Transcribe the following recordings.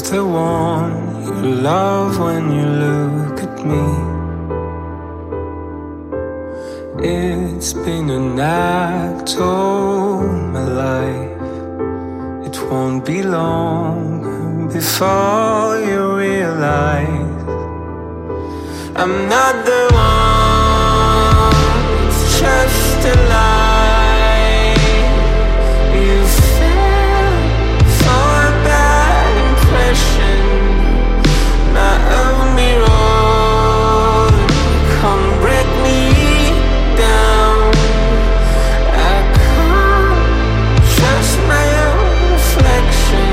the one you love when you look at me. It's been an act all my life. It won't be long before you realize I'm not the one, it's just a lie. You fell for a bad impression. My only road, come break me down. I can't trust my own reflection.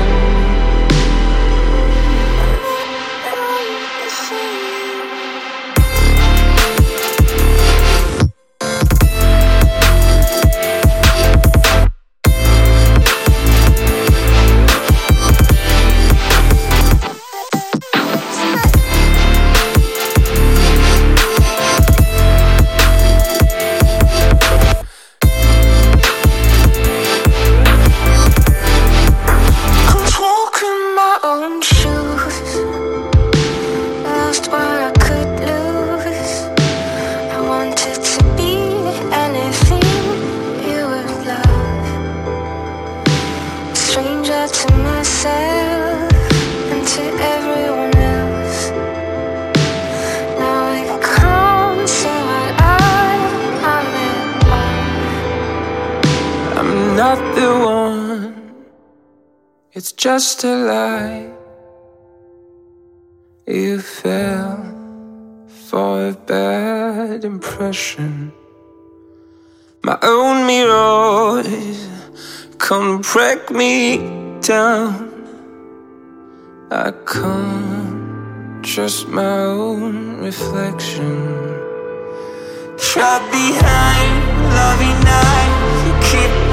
To myself and to everyone else. Now I can't say what I'm not the one, it's just a lie. You fell for a bad impression. My own mirrors come break me down. I can't trust my own reflection. Trapped behind loving eyes, you keep